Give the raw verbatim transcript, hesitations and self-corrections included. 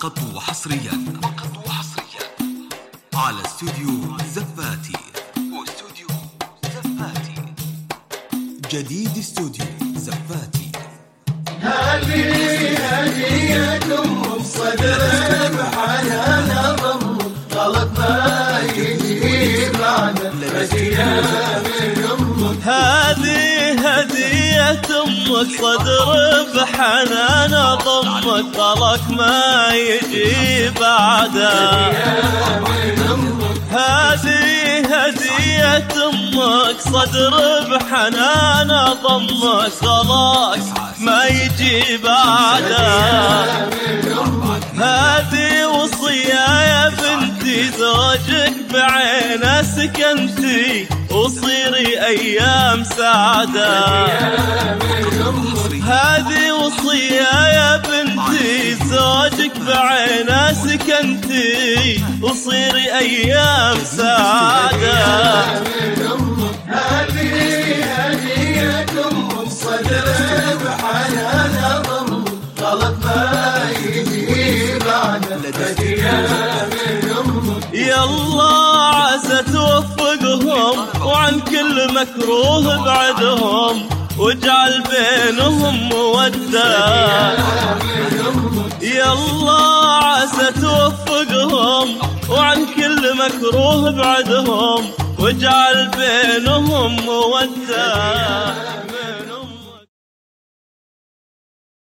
فقط وحصريا فقط وحصريا على استوديو زفاتي. واستوديو زفاتي جديد، استوديو زفاتي. هذه هدية بصدر بحنان ضم غلط ما يجي بعد هدية من أمك. هذه هدية أمك صدر بحنان ضمك غلط ما يجي بعده. هذه هدية أمك صدر بحنان ضمك غلط ما يجي بعده. هذه وصية يا بنتي زوجك بعينه سكنتي وصيري أيام سعادة. هذه وصية يا بنتي زوجك بعينه سكنتي وصيري أيام سعادة. هذه هدية أمك صدر بحنان ضم غلط ما يجي بعد هدية من أمك. يالله عسى توفقهم وعن كل مكروه بعدهم واجعل بينهم مودة. يالله عسى توفقهم وعن كل مكروه بعدهم واجعل بينهم مودة.